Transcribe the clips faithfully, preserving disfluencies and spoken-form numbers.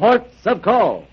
Ports of Call.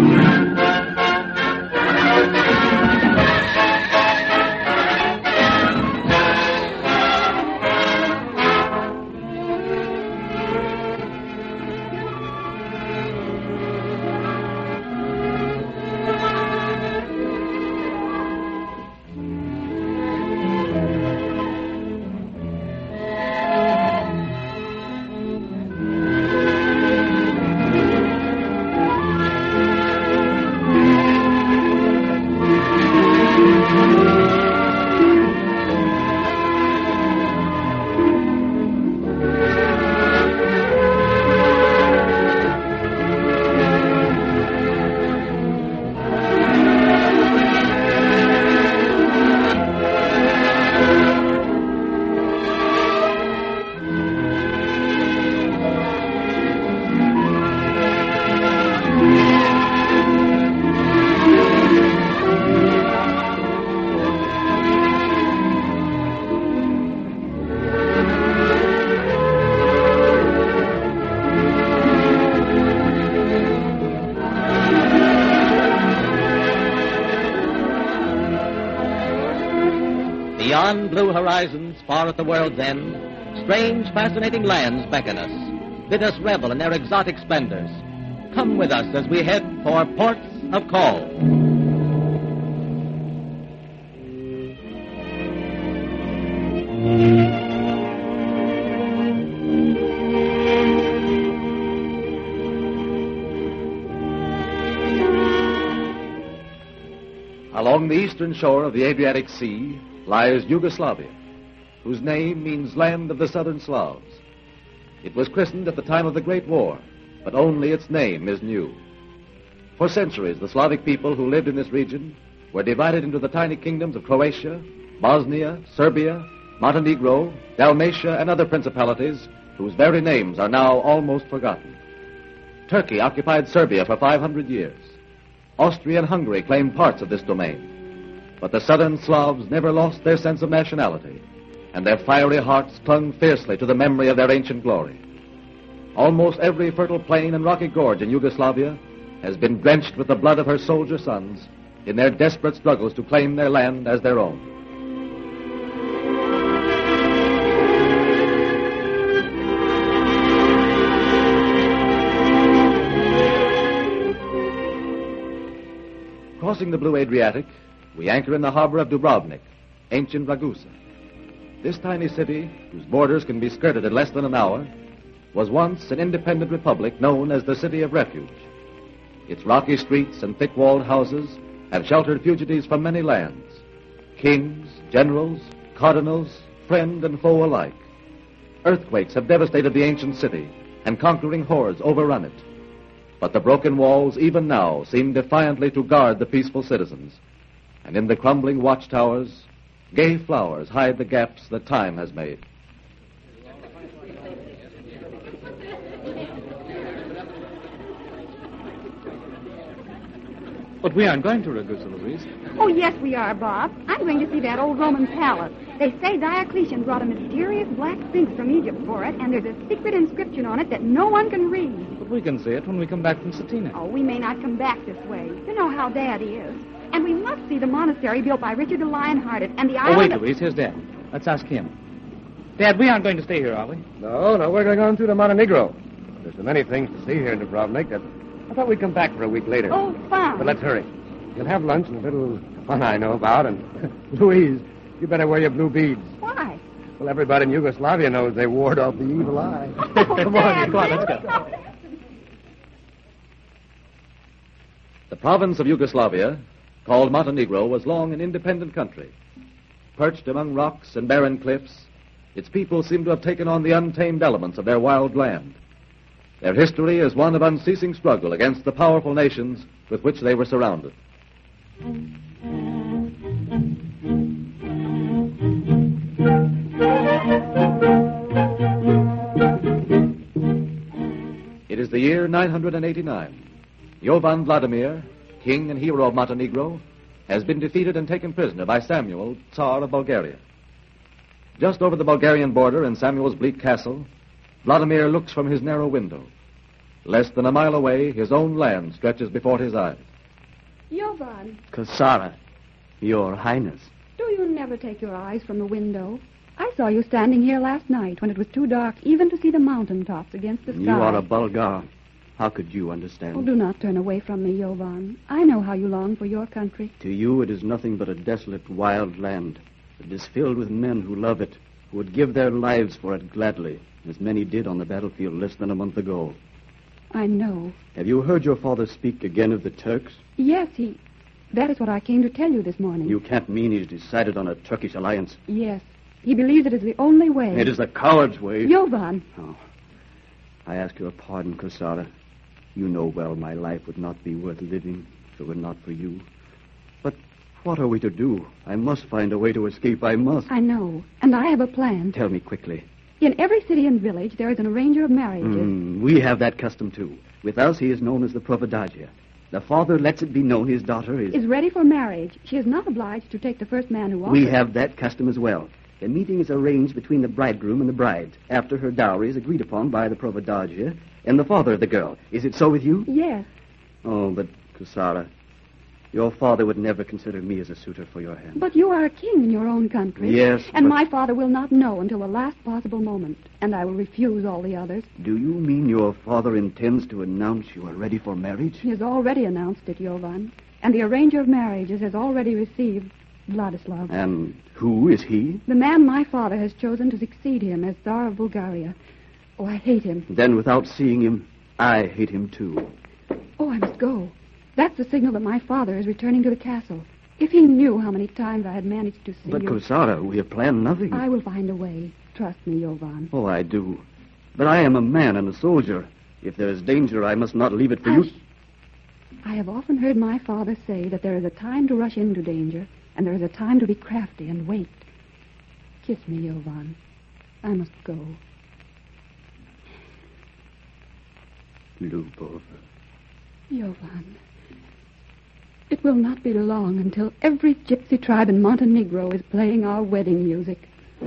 Beyond blue horizons, far at the world's end, strange, fascinating lands beckon us, bid us revel in their exotic splendors. Come with us as we head for Ports of Call. Along the eastern shore of the Adriatic Sea lies Yugoslavia, whose name means Land of the Southern Slavs. It was christened at the time of the Great War, but only its name is new. For centuries, the Slavic people who lived in this region were divided into the tiny kingdoms of Croatia, Bosnia, Serbia, Montenegro, Dalmatia, and other principalities whose very names are now almost forgotten. Turkey occupied Serbia for five hundred years. Austria and Hungary claimed parts of this domain. But the southern Slavs never lost their sense of nationality, and their fiery hearts clung fiercely to the memory of their ancient glory. Almost every fertile plain and rocky gorge in Yugoslavia has been drenched with the blood of her soldier sons in their desperate struggles to claim their land as their own. Crossing the blue Adriatic, we anchor in the harbor of Dubrovnik, ancient Ragusa. This tiny city, whose borders can be skirted in less than an hour, was once an independent republic known as the City of Refuge. Its rocky streets and thick-walled houses have sheltered fugitives from many lands, kings, generals, cardinals, friend and foe alike. Earthquakes have devastated the ancient city, and conquering hordes overrun it. But the broken walls, even now, seem defiantly to guard the peaceful citizens. And in the crumbling watchtowers, gay flowers hide the gaps that time has made. But we aren't going to Ragusa, Louise. Oh, yes, we are, Bob. I'm going to see that old Roman palace. They say Diocletian brought a mysterious black sphinx from Egypt for it, and there's a secret inscription on it that no one can read. But we can see it when we come back from Satina. Oh, we may not come back this way. You know how Dad is. And we must see the monastery built by Richard the Lionhearted and the island... Oh, wait, of... Louise, here's Dad. Let's ask him. Dad, we aren't going to stay here, are we? No, no, we're going on through to Montenegro. There's so many things to see here in Dubrovnik that I thought we'd come back for a week later. Oh, fun. But let's hurry. You'll have lunch and a little fun I know about, and Louise, you better wear your blue beads. Why? Well, everybody in Yugoslavia knows they ward off the evil eye. Oh, come on, come on, let's go. The province of Yugoslavia, called Montenegro, was long an independent country. Perched among rocks and barren cliffs, its people seem to have taken on the untamed elements of their wild land. Their history is one of unceasing struggle against the powerful nations with which they were surrounded. It is the year nine hundred eighty-nine. Jovan Vladimir, king and hero of Montenegro, has been defeated and taken prisoner by Samuel, Tsar of Bulgaria. Just over the Bulgarian border in Samuel's bleak castle, Vladimir looks from his narrow window. Less than a mile away, his own land stretches before his eyes. Jovan, Kosara, Your Highness. do you never take your eyes from the window? I saw you standing here last night when it was too dark even to see the mountain tops against the sky. You are a Bulgar. How could you understand? Oh, do not turn away from me, Jovan. I know how you long for your country. To you, it is nothing but a desolate, wild land. It is filled with men who love it, who would give their lives for it gladly, as many did on the battlefield less than a month ago. I know. Have you heard your father speak again of the Turks? Yes, he... That is what I came to tell you this morning. You can't mean he's decided on a Turkish alliance. Yes. He believes it is the only way. It is the coward's way. Jovan. Oh. I ask your pardon, Kosara. You know well my life would not be worth living if it were not for you. But what are we to do? I must find a way to escape. I must. I know. And I have a plan. Tell me quickly. In every city and village, there is an arranger of marriages. Mm, we have that custom, too. With us, he is known as the Providagia. The father lets it be known his daughter is... Is ready for marriage. She is not obliged to take the first man who offers. We have that custom as well. The meeting is arranged between the bridegroom and the bride, after her dowry is agreed upon by the Providagia and the father of the girl. Is it so with you? Yes. Oh, but, Kosara, your father would never consider me as a suitor for your hand. But you are a king in your own country. Yes, And but- my father will not know until the last possible moment. And I will refuse all the others. Do you mean your father intends to announce you are ready for marriage? He has already announced it, Jovan. And the arranger of marriages has already received Vladislav. And who is he? The man my father has chosen to succeed him as Tsar of Bulgaria. Oh, I hate him. Then, without seeing him, I hate him too. Oh, I must go. That's the signal that my father is returning to the castle. If he knew how many times I had managed to see But, you... Kosara, we have planned nothing. I will find a way. Trust me, Jovan. Oh, I do. But I am a man and a soldier. If there is danger, I must not leave it for Hush. you. I have often heard my father say that there is a time to rush into danger, and there is a time to be crafty and wait. Kiss me, Jovan. I must go. Lubov. Jovan. It will not be long until every gypsy tribe in Montenegro is playing our wedding music.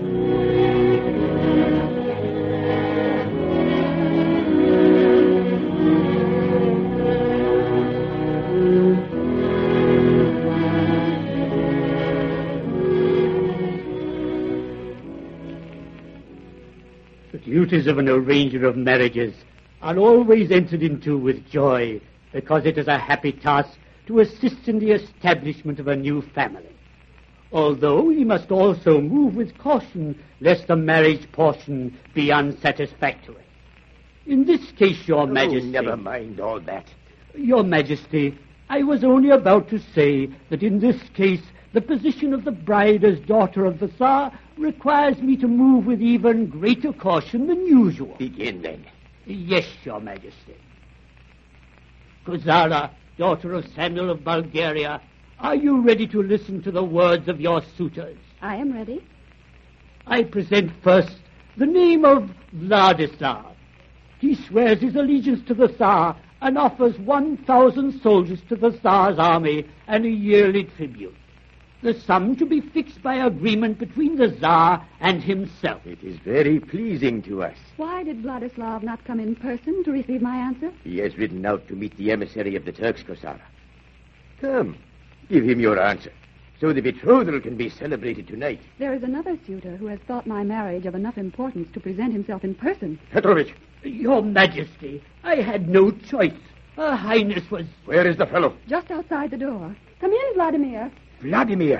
The duties of an arranger of marriages are always entered into with joy, because it is a happy task to assist in the establishment of a new family. Although he must also move with caution, lest the marriage portion be unsatisfactory. In this case, Your Majesty... never mind all that. Your Majesty, I was only about to say that in this case, the position of the bride as daughter of the Tsar requires me to move with even greater caution than usual. Begin, then. Yes, Your Majesty. Kosara, daughter of Samuel of Bulgaria, are you ready to listen to the words of your suitors? I am ready. I present first the name of Vladislav. He swears his allegiance to the Tsar and offers one thousand soldiers to the Tsar's army and a yearly tribute. The sum to be fixed by agreement between the Tsar and himself. It is very pleasing to us. Why did Vladislav not come in person to receive my answer? He has ridden out to meet the emissary of the Turks, Kosara. Come, give him your answer, so the betrothal can be celebrated tonight. There is another suitor who has thought my marriage of enough importance to present himself in person. Petrovich, Your Majesty, I had no choice. Her Highness was... where is the fellow? Just outside the door. Come in, Vladimir. Vladimir.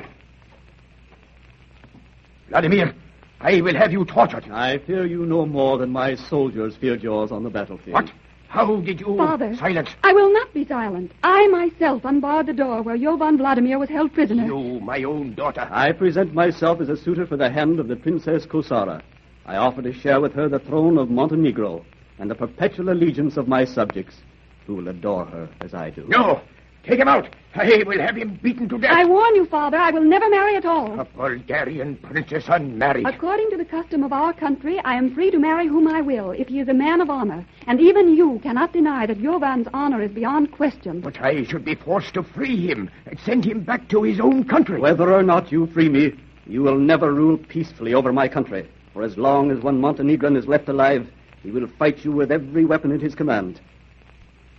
Vladimir, I will have you tortured. I fear you no more than my soldiers feared yours on the battlefield. What? How did you... Father. Silence. I will not be silent. I myself unbarred the door where Jovan Vladimir was held prisoner. You, my own daughter. I present myself as a suitor for the hand of the Princess Kosara. I offer to share with her the throne of Montenegro and the perpetual allegiance of my subjects, who will adore her as I do. No. Take him out. I will have him beaten to death. I warn you, Father, I will never marry at all. A Bulgarian princess unmarried. According to the custom of our country, I am free to marry whom I will, if he is a man of honor. And even you cannot deny that Jovan's honor is beyond question. But I should be forced to free him and send him back to his own country. Whether or not you free me, you will never rule peacefully over my country. For as long as one Montenegrin is left alive, he will fight you with every weapon at his command.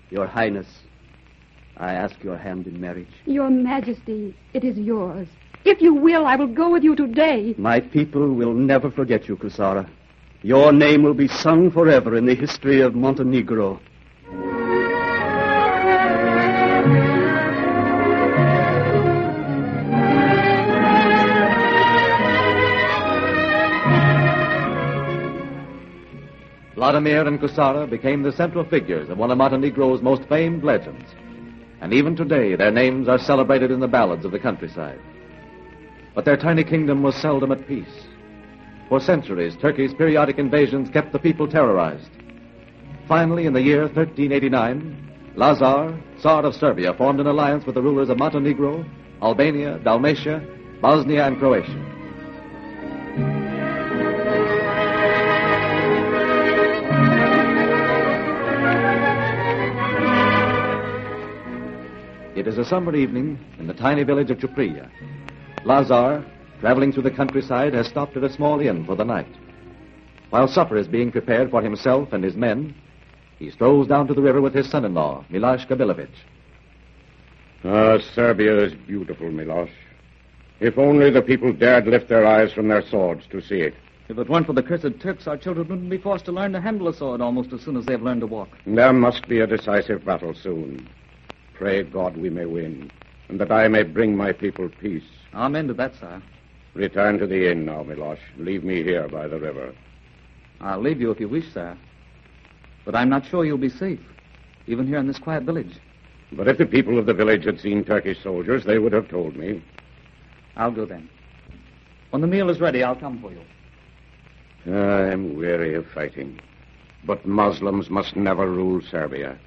Your Highness, I ask your hand in marriage. Your Majesty, it is yours. If you will, I will go with you today. My people will never forget you, Kusara. Your name will be sung forever in the history of Montenegro. Vladimir and Kusara became the central figures of one of Montenegro's most famed legends. And even today, their names are celebrated in the ballads of the countryside. But their tiny kingdom was seldom at peace. For centuries, Turkey's periodic invasions kept the people terrorized. Finally, in the year thirteen eighty-nine, Lazar, Tsar of Serbia, formed an alliance with the rulers of Montenegro, Albania, Dalmatia, Bosnia, and Croatia. It is a summer evening in the tiny village of Chupriya. Lazar, traveling through the countryside, has stopped at a small inn for the night. While supper is being prepared for himself and his men, he strolls down to the river with his son-in-law, Miloš Kabilović. Ah, Serbia is beautiful, Miloš. If only the people dared lift their eyes from their swords to see it. If it weren't for the cursed Turks, our children wouldn't be forced to learn to handle a sword almost as soon as they've learned to walk. There must be a decisive battle soon. Pray God we may win, and that I may bring my people peace. Amen to that, sire. Return to the inn now, Miloš. Leave me here by the river. I'll leave you if you wish, sire. But I'm not sure you'll be safe, even here in this quiet village. But if the people of the village had seen Turkish soldiers, they would have told me. I'll go then. When the meal is ready, I'll come for you. I am weary of fighting. But Muslims must never rule Serbia.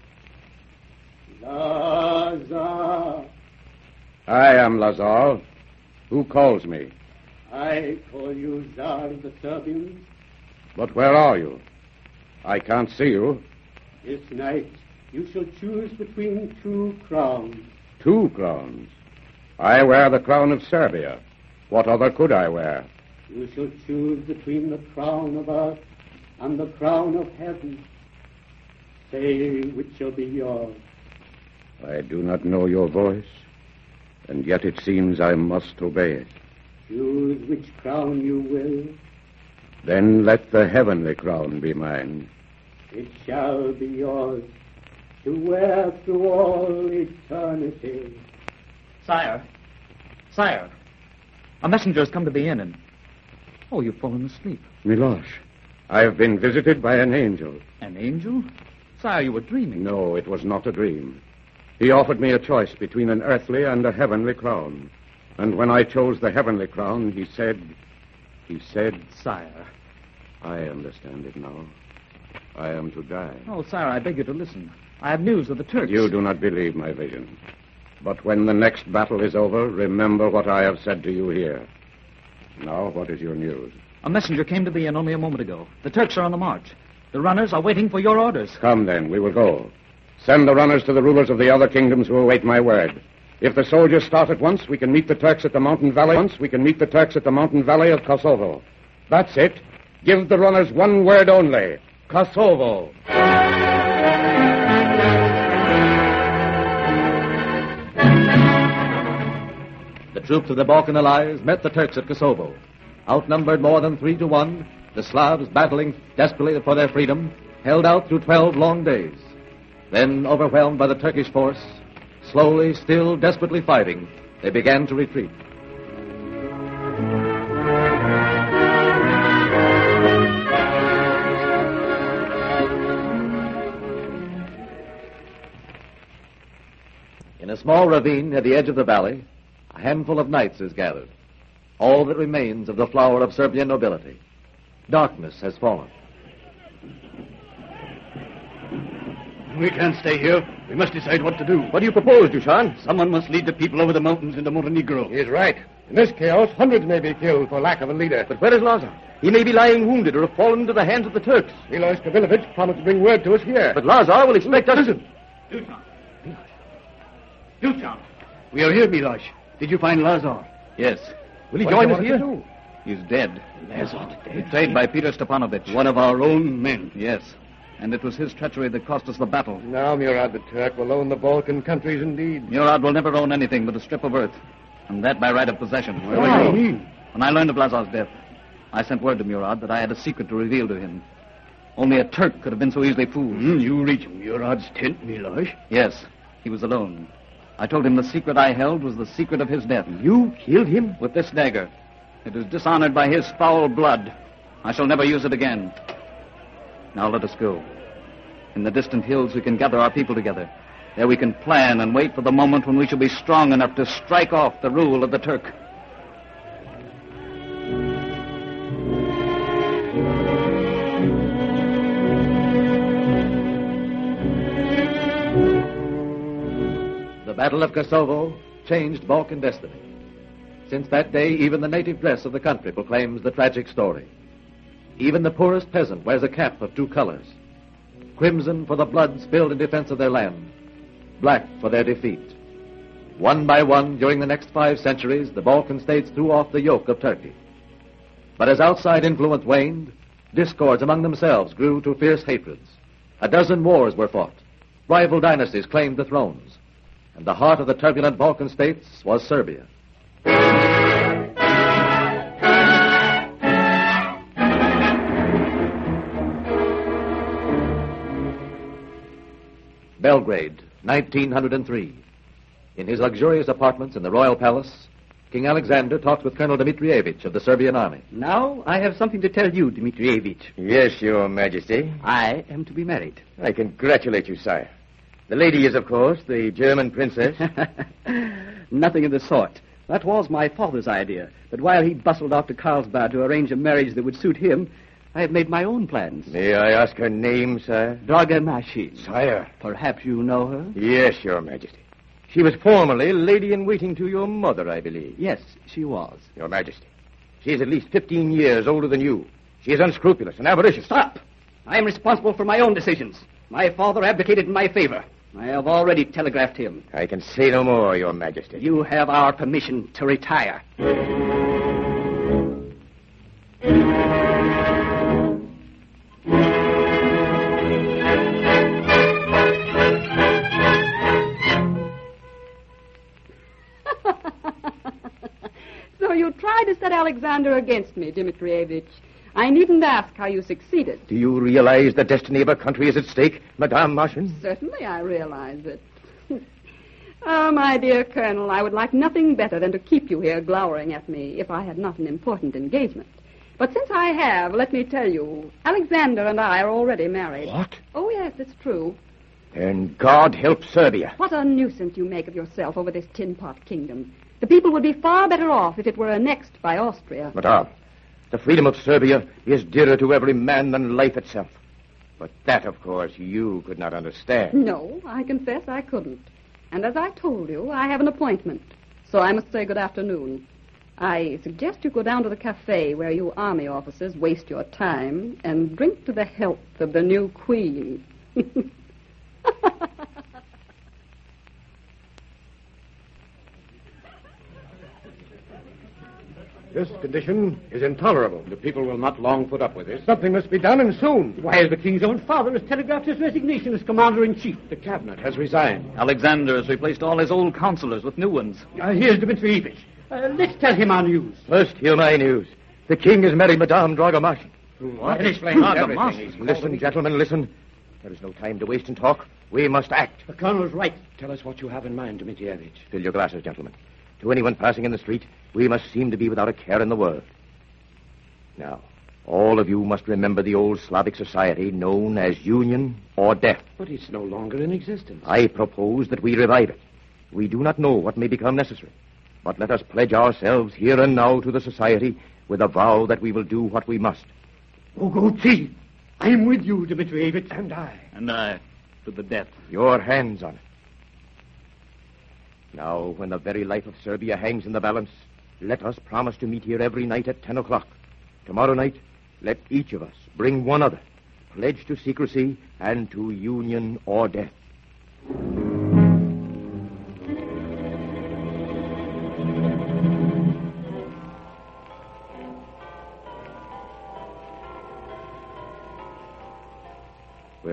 Lazar. I am Lazar. Who calls me? I call you Tsar of the Serbians. But where are you? I can't see you. This night you shall choose between two crowns. Two crowns? I wear the crown of Serbia. What other could I wear? You shall choose between the crown of earth and the crown of heaven. Say which shall be yours. I do not know your voice, and yet it seems I must obey it. Choose which crown you will. Then let the heavenly crown be mine. It shall be yours to wear through all eternity. Sire. Sire. A messenger has come to the inn and... Oh, you've fallen asleep. Miloš, I have been visited by an angel. An angel? Sire, you were dreaming. No, it was not a dream. He offered me a choice between an earthly and a heavenly crown. And when I chose the heavenly crown, he said... He said... Sire. I understand it now. I am to die. Oh, sire, I beg you to listen. I have news of the Turks. You do not believe my vision. But when the next battle is over, remember what I have said to you here. Now, what is your news? A messenger came to the inn only a moment ago. The Turks are on the march. The runners are waiting for your orders. Come, then. We will go. Send the runners to the rulers of the other kingdoms who await my word. If the soldiers start at once, we can meet the Turks at the mountain valley. Once, we can meet the Turks at the mountain valley of Kosovo. That's it. Give the runners one word only. Kosovo. The troops of the Balkan Allies met the Turks at Kosovo. Outnumbered more than three to one, the Slavs, battling desperately for their freedom, held out through twelve long days. Then, overwhelmed by the Turkish force, slowly, still desperately fighting, they began to retreat. In a small ravine near the edge of the valley, a handful of knights is gathered, all that remains of the flower of Serbian nobility. Darkness has fallen. We can't stay here. We must decide what to do. What do you propose, Dusan? Someone must lead the people over the mountains into Montenegro. He is right. In this chaos, hundreds may be killed for lack of a leader. But where is Lazar? He may be lying wounded or have fallen into the hands of the Turks. Miloš Kabilović promised to bring word to us here. But Lazar will expect us... Listen. Dusan. Dusan. We are here, Miloš. Did you find Lazar? Yes. Will he What join do you us want here? to do? He's dead. Lazar dead? Betrayed by Peter Stepanovich. One of our own men. Yes. And it was his treachery that cost us the battle. Now Murad the Turk will own the Balkan countries indeed. Murad will never own anything but a strip of earth. And that by right of possession. What do you mean? When I learned of Lazar's death, I sent word to Murad that I had a secret to reveal to him. Only a Turk could have been so easily fooled. Mm, you reached Murad's tent, Milosh? Yes, he was alone. I told him the secret I held was the secret of his death. You killed him? With this dagger. It is dishonored by his foul blood. I shall never use it again. Now let us go. In the distant hills we can gather our people together. There we can plan and wait for the moment when we shall be strong enough to strike off the rule of the Turk. The Battle of Kosovo changed Balkan destiny. Since that day, even the native dress of the country proclaims the tragic story. Even the poorest peasant wears a cap of two colors. Crimson for the blood spilled in defense of their land. Black for their defeat. One by one, during the next five centuries, the Balkan states threw off the yoke of Turkey. But as outside influence waned, discords among themselves grew to fierce hatreds. A dozen wars were fought. Rival dynasties claimed the thrones. And the heart of the turbulent Balkan states was Serbia. Belgrade, nineteen oh three. In his luxurious apartments in the royal palace, King Alexander talks with Colonel Dmitrievich of the Serbian army. Now I have something to tell you, Dmitrievich. Yes, Your Majesty. I am to be married. I congratulate you, sire. The lady is, of course, the German princess. Nothing of the sort. That was my father's idea. But while he bustled off to Carlsbad to arrange a marriage that would suit him, I have made my own plans. May I ask her name, sire? Draga Mashin. Sire. Perhaps you know her? Yes, Your Majesty. She was formerly lady-in-waiting to your mother, I believe. Yes, she was. Your Majesty, she is at least fifteen years older than you. She is unscrupulous and avaricious. Stop! I am responsible for my own decisions. My father abdicated in my favor. I have already telegraphed him. I can say no more, Your Majesty. You have our permission to retire. So you tried to set Alexander against me, Dmitrievich. I needn't ask how you succeeded. Do you realize the destiny of a country is at stake, Madame Mashin? Certainly I realize it. Oh, my dear Colonel, I would like nothing better than to keep you here glowering at me if I had not an important engagement. But since I have, let me tell you, Alexander and I are already married. What? Oh, yes, it's true. And God help Serbia. What a nuisance you make of yourself over this tin pot kingdom. The people would be far better off if it were annexed by Austria. Madame, the freedom of Serbia is dearer to every man than life itself. But that, of course, you could not understand. No, I confess I couldn't. And as I told you, I have an appointment. So I must say good afternoon. I suggest you go down to the cafe where you army officers waste your time and drink to the health of the new queen. This condition is intolerable. The people will not long put up with this. Something must be done, and soon. Why, as the king's own father has telegraphed his resignation as commander-in-chief. The cabinet has resigned. Alexander has replaced all his old counselors with new ones. Uh, here's Dmitrievich. Uh, let's tell him our news. First, hear my news. The king has married Madame Dragomashin. What? Explain Everything. Listen, gentlemen, listen. There is no time to waste in talk. We must act. The colonel's right. Tell us what you have in mind, Dmitrievich. Fill your glasses, gentlemen. To anyone passing in the street, we must seem to be without a care in the world. Now, all of you must remember the old Slavic society known as union or death. But it's no longer in existence. I propose that we revive it. We do not know what may become necessary. But let us pledge ourselves here and now to the society with a vow that we will do what we must. Oh, go see. I am with you, Dmitrievich. And I. And I, to the death. Your hands on it. Now, when the very life of Serbia hangs in the balance, let us promise to meet here every night at ten o'clock. Tomorrow night, let each of us bring one other, pledge to secrecy and to union or death.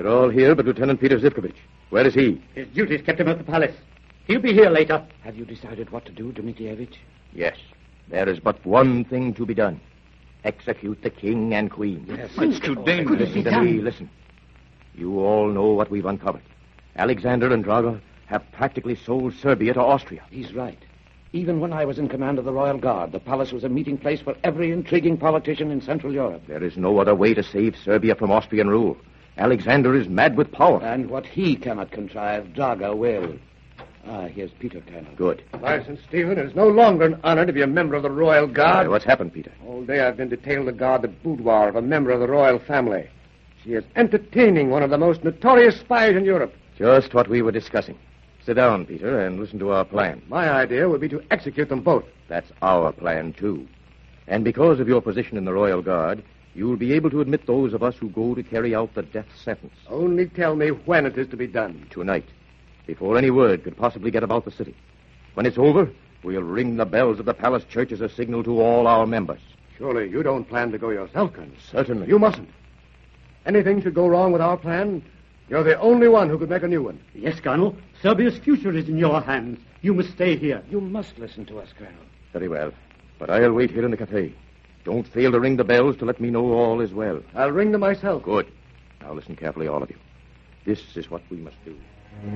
We're all here but Lieutenant Peter Zivkovich. Where is he? His duties kept him at the palace. He'll be here later. Have you decided what to do, Dmitrievich? Yes. There is but one thing to be done. Execute the king and queen. Yes, It's too dangerous. Listen to me, listen. You all know what we've uncovered. Alexander and Draga have practically sold Serbia to Austria. He's right. Even when I was in command of the Royal Guard, the palace was a meeting place for every intriguing politician in Central Europe. There is no other way to save Serbia from Austrian rule. Alexander is mad with power. And what he cannot contrive, Draga will. Ah, here's Peter, Colonel. Good. My Saint Stephen, it is no longer an honor to be a member of the Royal Guard. Uh, what's happened, Peter? All day I've been detailed to guard the boudoir of a member of the royal family. She is entertaining one of the most notorious spies in Europe. Just what we were discussing. Sit down, Peter, and listen to our plan. My idea would be to execute them both. That's our plan, too. And because of your position in the Royal Guard, you'll be able to admit those of us who go to carry out the death sentence. Only tell me when it is to be done. Tonight, before any word could possibly get about the city. When it's over, we'll ring the bells of the palace church as a signal to all our members. Surely you don't plan to go yourself, Colonel. Certainly. You mustn't. Anything should go wrong with our plan, you're the only one who could make a new one. Yes, Colonel. Serbia's future is in your hands. You must stay here. You must listen to us, Colonel. Very well. But I'll wait here in the cafe. Don't fail to ring the bells to let me know all is well. I'll ring them myself. Good. Now listen carefully, all of you. This is what we must do.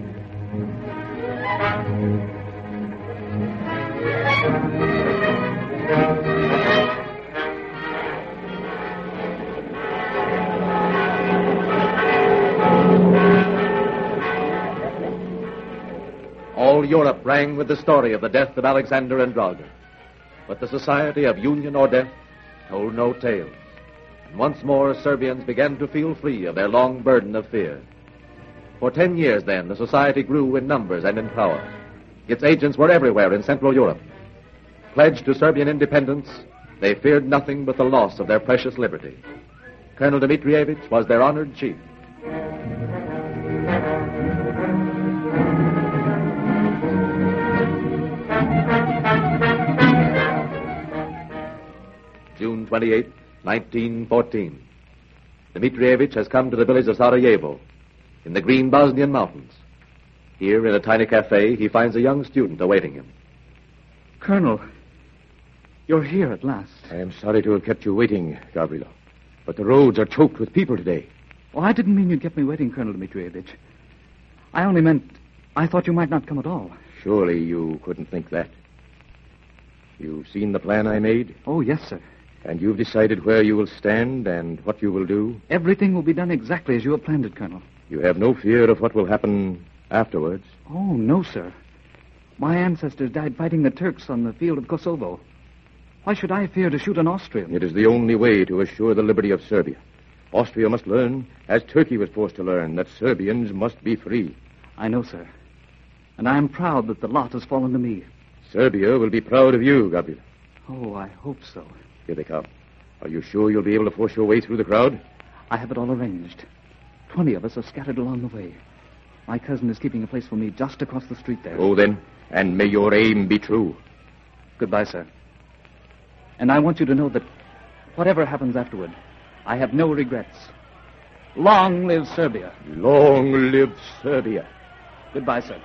All Europe rang with the story of the death of Alexander and Draga. But the Society of Union or Death told no tales. And once more, Serbians began to feel free of their long burden of fear. For ten years, then, the society grew in numbers and in power. Its agents were everywhere in Central Europe. Pledged to Serbian independence, they feared nothing but the loss of their precious liberty. Colonel Dmitrievich was their honored chief. June twenty-eighth, nineteen fourteen. Dmitrievich has come to the village of Sarajevo, in the green Bosnian mountains. Here, in a tiny cafe, he finds a young student awaiting him. Colonel, you're here at last. I am sorry to have kept you waiting, Gavrilo. But the roads are choked with people today. Oh, I didn't mean you'd kept me waiting, Colonel Dmitrievich. I only meant I thought you might not come at all. Surely you couldn't think that. You've seen the plan I made? Oh, yes, sir. And you've decided where you will stand and what you will do? Everything will be done exactly as you have planned it, Colonel. You have no fear of what will happen afterwards? Oh, no, sir. My ancestors died fighting the Turks on the field of Kosovo. Why should I fear to shoot an Austrian? It is the only way to assure the liberty of Serbia. Austria must learn, as Turkey was forced to learn, that Serbians must be free. I know, sir. And I am proud that the lot has fallen to me. Serbia will be proud of you, Gabriel. Oh, I hope so. Here they come. Are you sure you'll be able to force your way through the crowd? I have it all arranged. Twenty of us are scattered along the way. My cousin is keeping a place for me just across the street there. Oh, then, and may your aim be true. Goodbye, sir. And I want you to know that whatever happens afterward, I have no regrets. Long live Serbia. Long live Serbia. Goodbye, sir.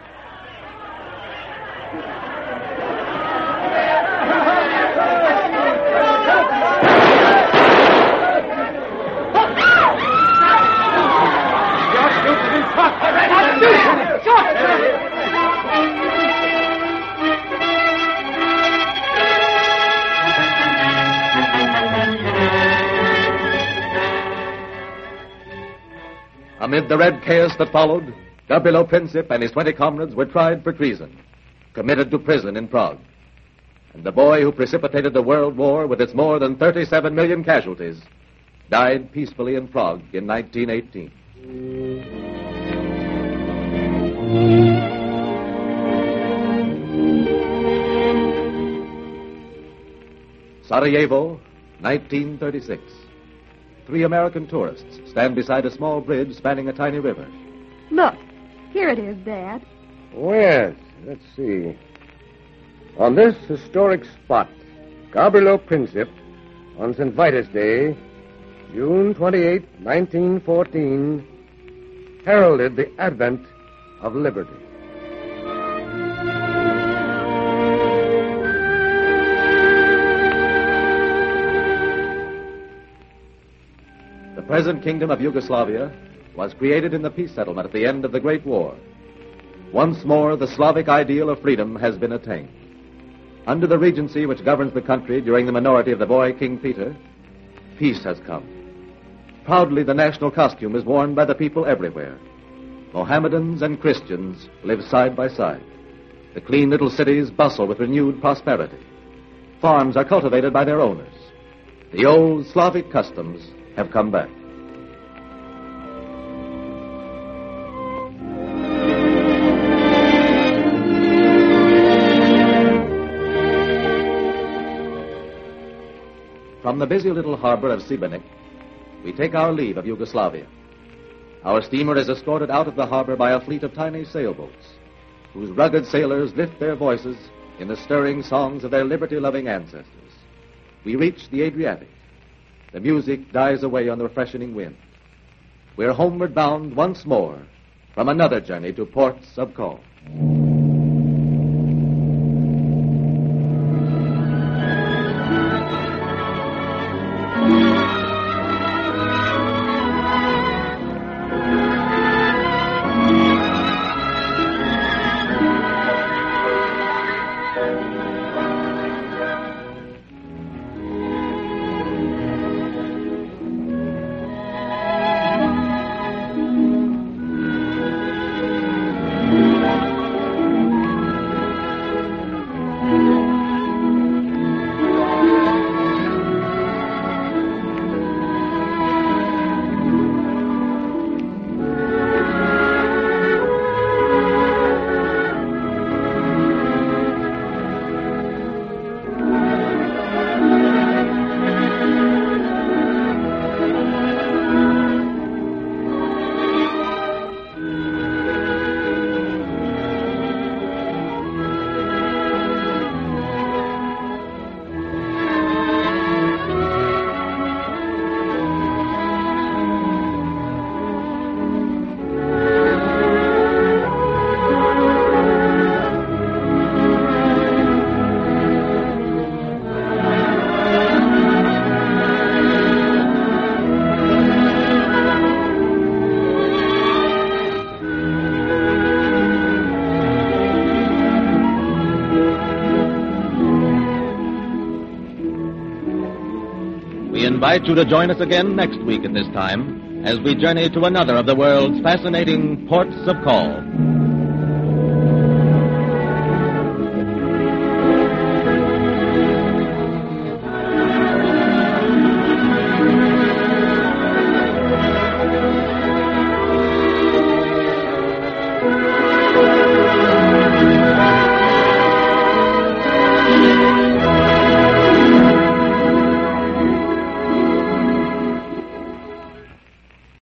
Amid the red chaos that followed, Gavrilo Princip and his twenty comrades were tried for treason, committed to prison in Prague. And the boy who precipitated the World War with its more than thirty-seven million casualties died peacefully in Prague in nineteen eighteen. Sarajevo, nineteen thirty-six. Three American tourists stand beside a small bridge spanning a tiny river. Look, here it is, Dad. Oh, yes. Let's see. On this historic spot, Gavrilo Princip, on Saint Vitus Day, June twenty-eighth, nineteen fourteen, heralded the advent of liberty. The present kingdom of Yugoslavia was created in the peace settlement at the end of the Great War. Once more, the Slavic ideal of freedom has been attained. Under the regency which governs the country during the minority of the boy King Peter, peace has come. Proudly, the national costume is worn by the people everywhere. Mohammedans and Christians live side by side. The clean little cities bustle with renewed prosperity. Farms are cultivated by their owners. The old Slavic customs have come back. From the busy little harbor of Šibenik, we take our leave of Yugoslavia. Our steamer is escorted out of the harbor by a fleet of tiny sailboats, whose rugged sailors lift their voices in the stirring songs of their liberty-loving ancestors. We reach the Adriatic. The music dies away on the freshening wind. We're homeward bound once more from another journey to ports of call. We invite you to join us again next week at this time as we journey to another of the world's fascinating ports of call.